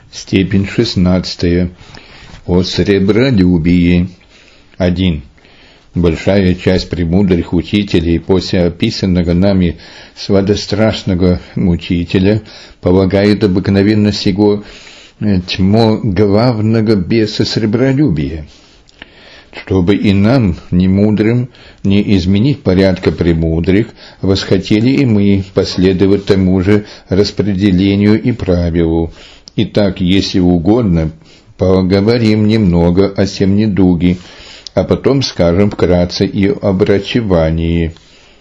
Степень 16. О сребролюбии. 1. Большая часть премудрых учителей после описанного нами святострастного мучителя полагает обыкновенно сего тьмо главного беса сребролюбия. Чтобы и нам, немудрым, не изменить порядка премудрых, восхотели и мы последовать тому же распределению и правилу. Итак, если угодно, поговорим немного о сем недуге, а потом скажем вкратце и об врачевании.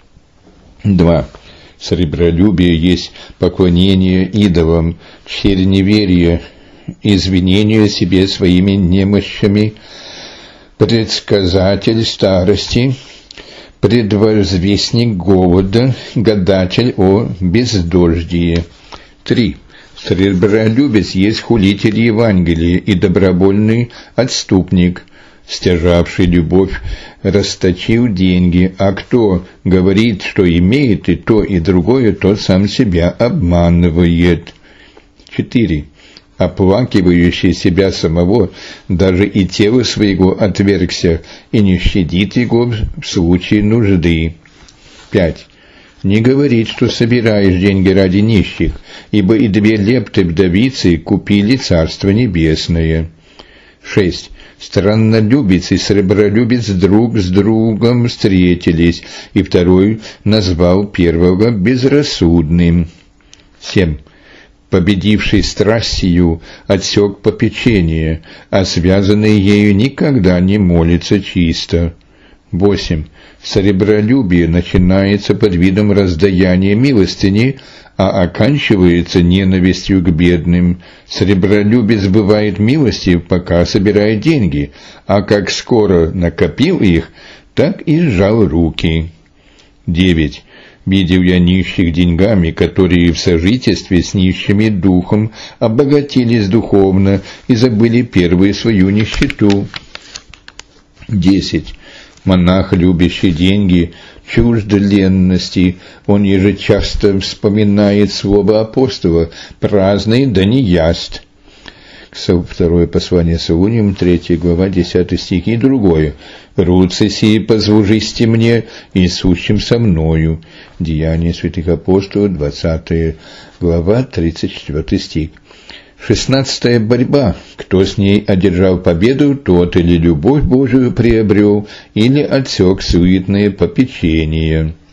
2. Сребролюбие есть поклонение идолам, чревоуверие, извинение себе своими немощами, предсказатель старости, предвозвестник голода, гадатель о бездождии. 3. Сребролюбец есть хулитель Евангелия и добровольный отступник, стяжавший любовь, расточил деньги, а кто говорит, что имеет и то, и другое, тот сам себя обманывает. 4. Оплакивающий себя самого, даже и тело своего отвергся, и не щадит его в случае нужды. 5. Не говорит, что собираешь деньги ради нищих, ибо и 2 лепты вдовицы купили Царство Небесное. 6. Страннолюбец и сребролюбец друг с другом встретились, и второй назвал первого безрассудным. 7. Победивший страсть сию отсек попечение, а связанный ею никогда не молится чисто. 8. Сребролюбие начинается под видом раздаяния милостыни, а оканчивается ненавистью к бедным. Сребролюбец бывает милостив, пока собирает деньги, а как скоро накопил их, так и сжал руки. 9. Видел я нищих деньгами, которые в сожительстве с нищими духом обогатились духовно и забыли первую свою нищету. 10. Монах, любящий деньги, чужд ленности, он ежечасто вспоминает слово апостола «праздный да не яст». Второе послание Солуням, 3 глава, 10 стих и другое. «Руцы сии послужисти мне, и сущим со мною». Деяния святых апостолов, 20 глава, 34 стих. 16. Борьба. Кто с ней одержал победу, тот или любовь Божию приобрел, или отсек суетное попечение.